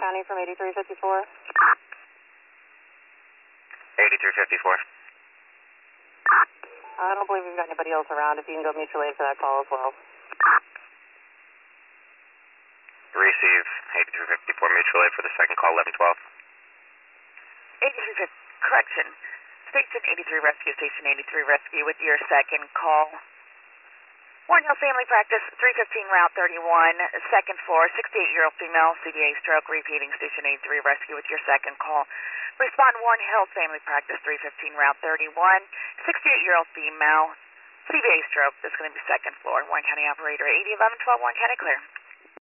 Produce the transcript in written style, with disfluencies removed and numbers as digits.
County from 8354. 8354. I don't believe we've got anybody else around. If you can go mutual aid for that call as well. Receive 8354 mutual aid for the second call, 1112. 83, correction. Station 83 Rescue, Station 83 Rescue with your second call. Warren Hill Family Practice, 315 Route 31, second floor, 68-year-old female, CVA stroke, repeating Station 83 Rescue with your second call. Respond Warren Hill Family Practice, 315 Route 31, 68-year-old female, CVA stroke. This is going to be second floor. Warren County Operator 801112, Warren County clear.